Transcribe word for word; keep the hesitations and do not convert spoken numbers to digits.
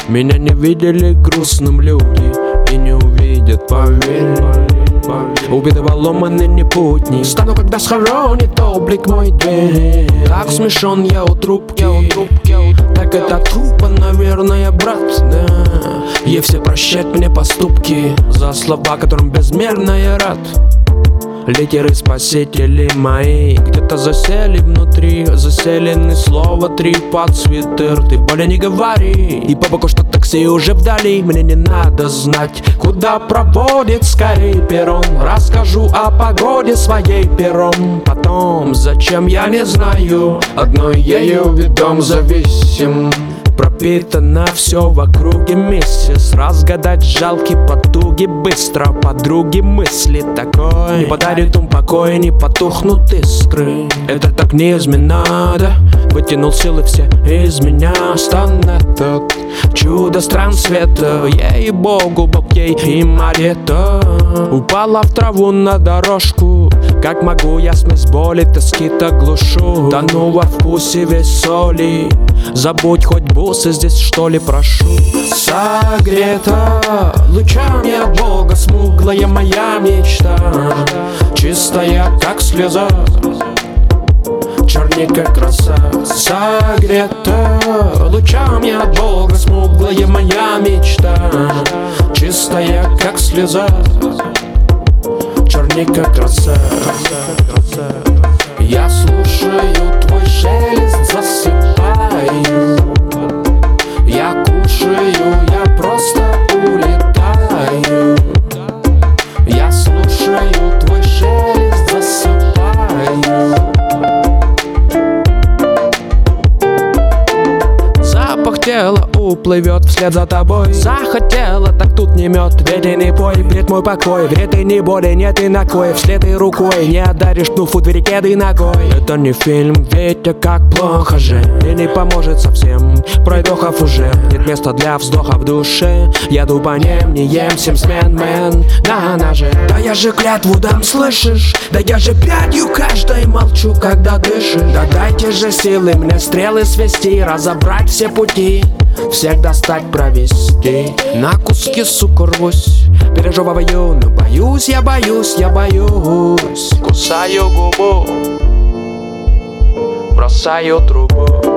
Меня не видели грустным люди и не увидят, поверь. Убитый, поломанный, не путник. Стану, когда схоронит облик мой дверь. Так смешон я у трубки, так это тупо, наверное, брат, да. И все прощать мне поступки за слова, которым безмерно я рад. Литеры спасители мои где-то засели внутри, заселены слова три под свитер. Ты более не говори, и по боку, что такси уже вдали. Мне не надо знать, куда проводит скорей перрон. Расскажу о погоде своей пером. Потом, зачем я не знаю, одной ею видом зависим. Пропитано все в округе месяц. Разгадать жалкие потуги быстро. Подруги мысли такой не подарит им покоя, не потухнут искры. Это так неизменно, да? Вытянул силы все из меня. Стан этот чудо стран света. Ей-богу, бог ей и Марета. Упала в траву на дорожку. Как могу я смесь боли, тоски-то глушу. Тону во вкусе весь соли. Забудь хоть бусы здесь, что ли, прошу. Согрета лучами от Бога, смуглая моя мечта. Чистая, как слеза, черней, как роса. Согрета лучами от Бога, смуглая моя мечта. Чистая, как слеза, черней, как роса. Я слушаю твой шелест, засыпаю. Я кушаю, я просто улетаю. Я слушаю твой шелест, засыпаю. Запах тела уплывет вслед за тобой. Захотела, так тут не мед, ветер не пой. Бред мой покой, вред и не боли, нет и на кой. Вслед и рукой не отдаришь туфу, двери кеды ногой. Это не фильм, ведь как плохо же. И не поможет совсем, пройдохов уже. Нет места для вздоха в душе. Еду по ним, не ем семь смен, мэн, на ноже. Да я же клятву дам, слышишь? Да я же пятью каждой молчу, когда дышишь. Да дайте же силы мне стрелы свести, разобрать все пути, всех достать, провести. На куски, сука, рвусь, переживаю, но боюсь, я боюсь, я боюсь. Кусаю губу, бросаю трубу.